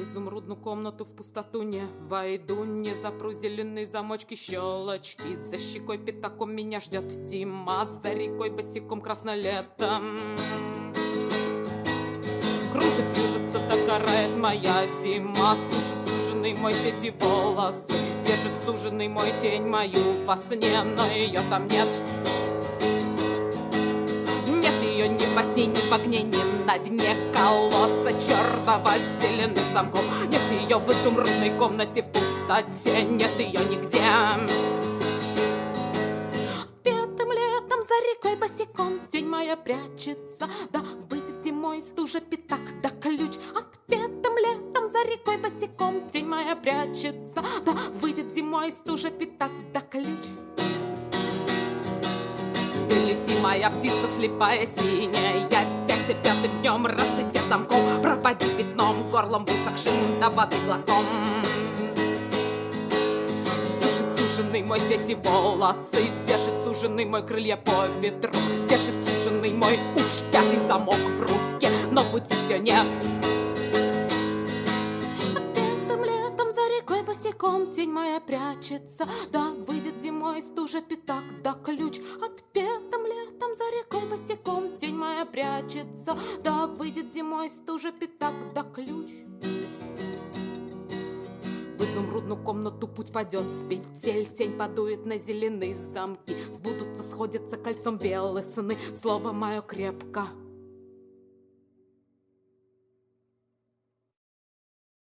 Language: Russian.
изумрудную комнату в пустоту не войду, не запру зеленые замочки, щелочки. За щекой пятаком меня ждет зима, за рекой босиком красное лето. Кружит, движется, догорает моя зима, сушит суженый мой сети волосы, держит суженый мой тень мою во сне, но ее там нет. Нет ее ни во сне, ни в огне, ни на дне колодца черного с зеленым замком. Нет ее в изумрудной комнате в пустоте, нет ее нигде. Отпетым летом за рекой босиком тень моя прячется, да выйдет зимой стужа пятак да ключ. Отпетым летом за рекой босиком тень моя прячется, да выйдет зимой стужа пятак да ключ. Ты лети, моя птица слепая синяя, опять и пятым днем рассыпься замком, пропади пятном, горлом высохшим до воды глотком. Сушит суженый мой сети волосы, держит суженый мой крылья по ветру, держит суженый мой уж пятый замок в руке, но пути все нет. Отпетым летом за рекой босиком тень моя прячется, да выйдет зимой стужа пятак да ключ. Отпетым летом за рекой босиком тень моя прячется, да выйдет зимой стужа пятак да ключ. В изумрудную комнату путь падет с петель, тень подует на зеленые замки, сбудутся, сходятся кольцом белые сны. Слово мое крепко